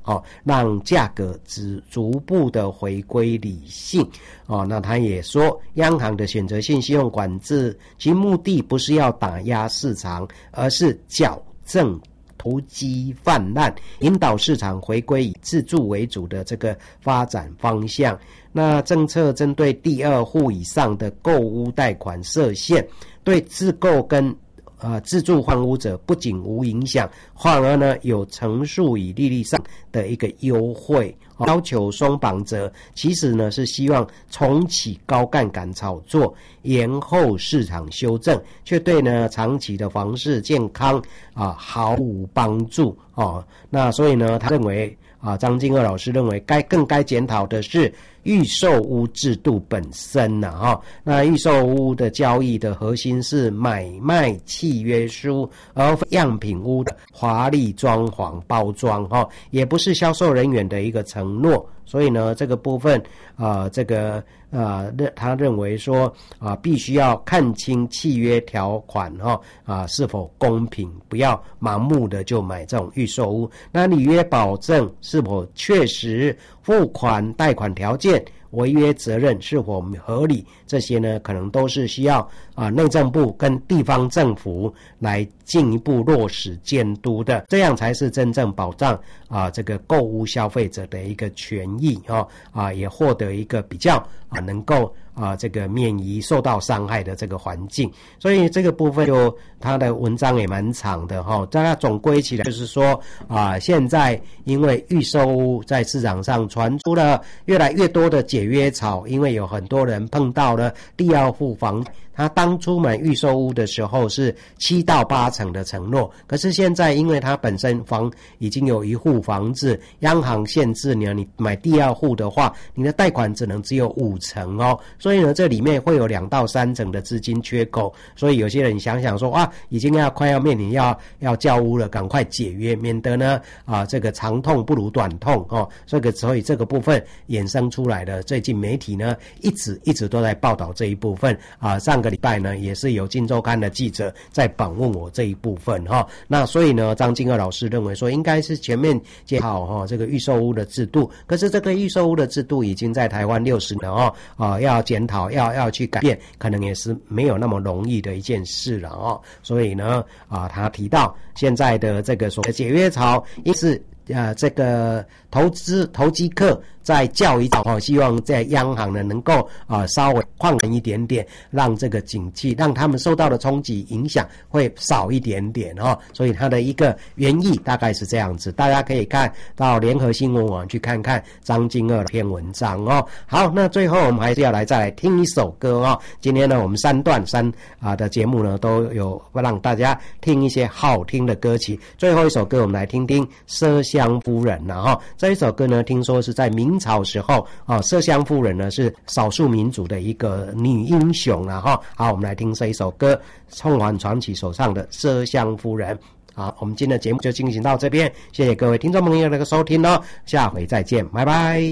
哦，让价格只逐步的回归理性哦。那他也说，央行的选择性信用管制，其目的不是要打压市场，而是矫正投机泛滥，引导市场回归以自住为主的这个发展方向。那政策针对第二户以上的购屋贷款设限，对自购跟呃自住换屋者不仅无影响，反而呢有乘数与利率上的一个优惠。要求松绑者其实呢是希望重启高杠杆炒作，延后市场修正，却对呢长期的房市健康啊毫无帮助哦。那所以呢他认为啊，张金二老师认为该更该检讨的是预售屋制度本身呐、啊、哈。那预售屋的交易的核心是买卖契约书，而样品屋的华丽装潢包装哈，也不是销售人员的一个承诺。所以呢，这个部分啊、呃，这个呃，他认为说啊、呃，必须要看清契约条款哈啊、呃、是否公平，不要盲目的就买这种预售屋。那履约保证是否确实，付款贷款条件，违约责任是否合理，这些呢可能都是需要啊内政部跟地方政府来进一步落实监督的，这样才是真正保障啊这个购屋消费者的一个权益哦啊，也获得一个比较啊能够啊这个免于受到伤害的这个环境。所以这个部分就他的文章也蛮长的哈、哦，大家总归起来就是说啊，现在因为预售屋在市场上传出了越来越多的解约潮，因为有很多人碰到了第二户房，他当初买预售屋的时候是七到八成的承诺，可是现在因为他本身房已经有一户房子，央行限制你，你买第二户的话，你的贷款只能只有五成哦，所以呢，这里面会有两到三成的资金缺口，所以有些人想想说啊，已经要快要面临要要交屋了，赶快解约，免得呢啊这个长痛不如短痛哦，这个所以这个部分衍生出来的，最近媒体呢一直一直都在报道这一部分啊，上个礼拜呢也是有金周刊的记者在访问我这一部分哈、哦，那所以呢张金二老师认为说应该是全面检讨哈这个预售屋的制度，可是这个预售屋的制度已经在台湾六十年哦啊要检讨要要去改变，可能也是没有那么容易的一件事了哦，所以呢啊他提到现在的这个所谓的解约潮，也是呃这个投资投机客在教育哦，希望在央行呢能够啊、呃、稍微放软一点点，让这个景气让他们受到的冲击影响会少一点点哦。所以它的一个原意大概是这样子，大家可以看到联合新闻网去看看张金二的篇文章哦。好，那最后我们还是要来再来听一首歌哦。今天呢，我们三段三啊的节目呢都有让大家听一些好听的歌曲。最后一首歌我们来听听麝香夫人了哈、哦。这一首歌呢，听说是在明朝时候啊，麝香夫人呢是少数民族的一个女英雄了哈。好，我们来听这一首歌，凤凰传奇所唱的《麝香夫人》。好，我们今天的节目就进行到这边，谢谢各位听众朋友的收听哦，下回再见，拜拜。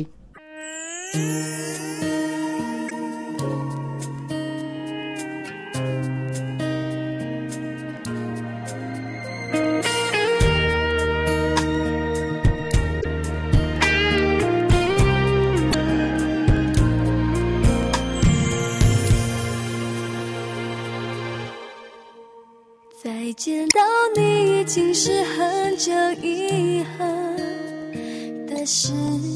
再见到你已经是很久以后的事，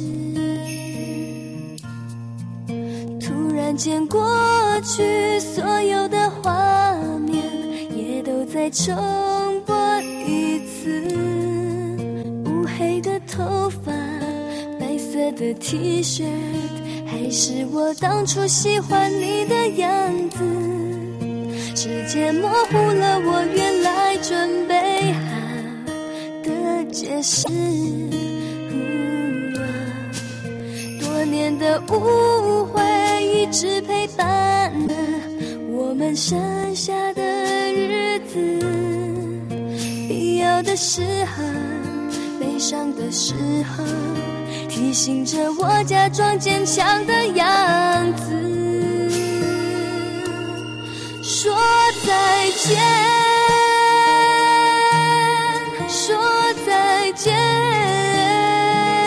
突然间过去所有的画面也都再重播一次，乌黑的头发，白色的 T 恤，还是我当初喜欢你的样子，时间模糊了我原来准备好的解释、嗯啊、多年的误会一直陪伴了我们剩下的日子，必要的时候悲伤的时候提醒着我假装坚强的样子，说再见，说再见，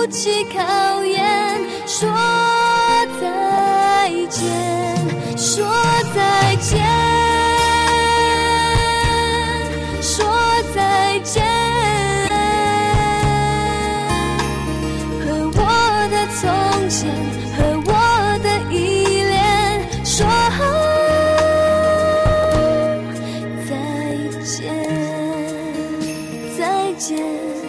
起考验。说再见，说再见，说再见，和我的从前，和我的依恋，说再见，再见，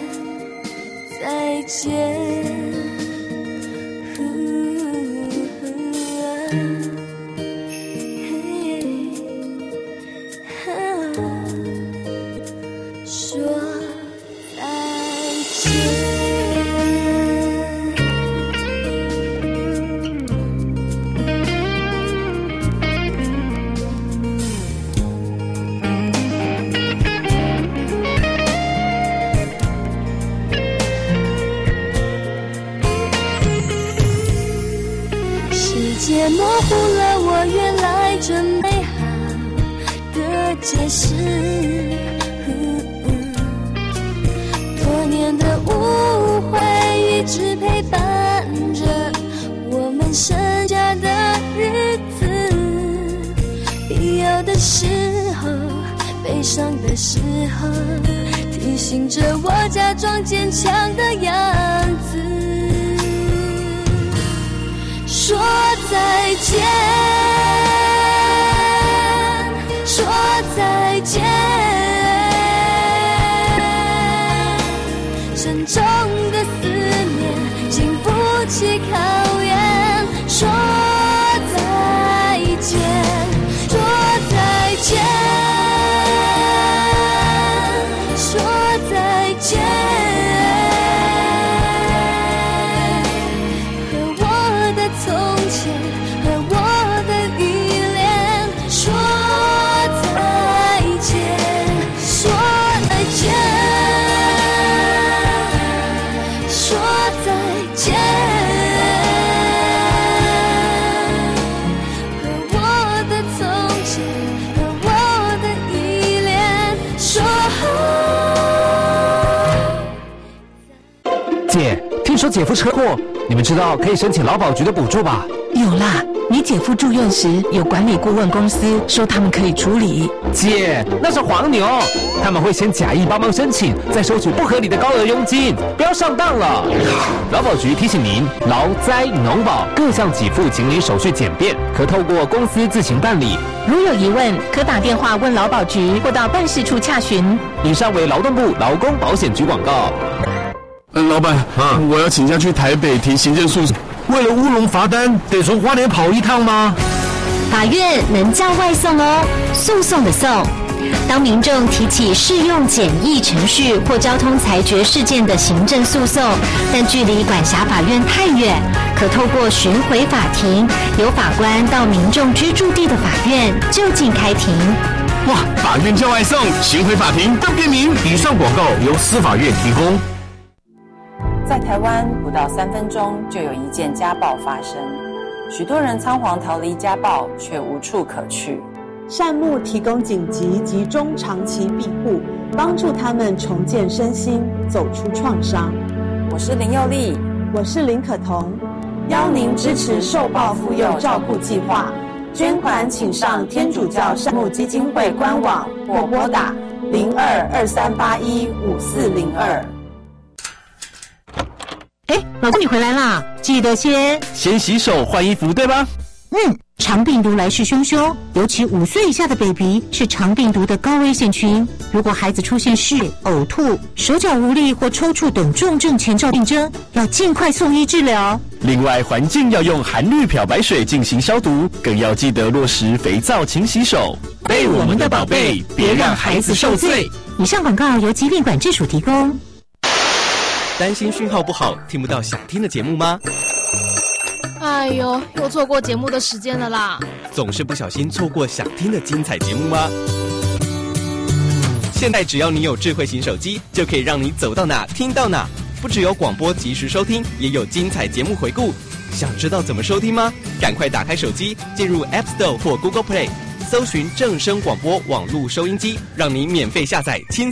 再见。模糊了我原来这美好的解释，多年的误会一直陪伴着我们剩下的日子，必要的时候，悲伤的时候，提醒着我假装坚强的样子。说再见，说再见，沉重的思念经不起考验。说再见，说再见，说再见。 姐，听说姐夫车祸，你们知道可以申请劳保局的补助吧？ 有啦，你姐夫住院时有管理顾问公司说他们可以处理。 姐，那是黄牛，他们会先假意帮忙申请，再收取不合理的高额佣金，不要上当了。劳保局提醒您，劳灾农保各项给付请领手续简便，可透过公司自行办理。 如有疑问，可打电话问劳保局或到办事处洽询。 以上为劳动部劳工保险局广告。 嗯，老板，啊，我要请假去台北提行政诉讼，为了乌龙罚单，得从花莲跑一趟吗？ 法院能叫外送哦，诉讼的讼。当民众提起适用简易程序或交通裁决事件的行政诉讼，但距离管辖法院太远，可透过巡回法庭，由法官到民众居住地的法院就近开庭。 哇，法院叫外送，巡回法庭更便民。以上广告由司法院提供。 在台湾，不到三分钟就有一件家暴发生，许多人仓皇逃离家暴，却无处可去。 善牧提供紧急及中长期庇护，帮助他们重建身心，走出创伤。 我是林佑丽， 我是林可彤， 邀您支持受暴妇幼照顾计划，捐款请上天主教善牧基金会官网或拨打零二二三八一五四零二。 哎，老公你回来啦，记得先先洗手换衣服，对吧？ 嗯，肠病毒来势汹汹，尤其五岁以下的 baby 是肠病毒的高危险群。如果孩子出现嗜、呕吐、手脚无力或抽搐等重症前兆病征，要尽快送医治疗。 另外，环境要用含氯漂白水进行消毒，更要记得落实肥皂勤洗手。 备我们的宝贝，别让孩子受罪。以上广告由疾病管制署提供。 担心讯号不好，听不到想听的节目吗？ 哎呦，又错过节目的时间了啦！ 总是不小心错过想听的精彩节目吗？现在只要你有智慧型手机，就可以让你走到哪听到哪。不只有广播及时收听，也有精彩节目回顾。想知道怎么收听吗？赶快打开手机，进入 App Store 或 Google Play， 搜寻正声广播网络收音机，让你免费下载轻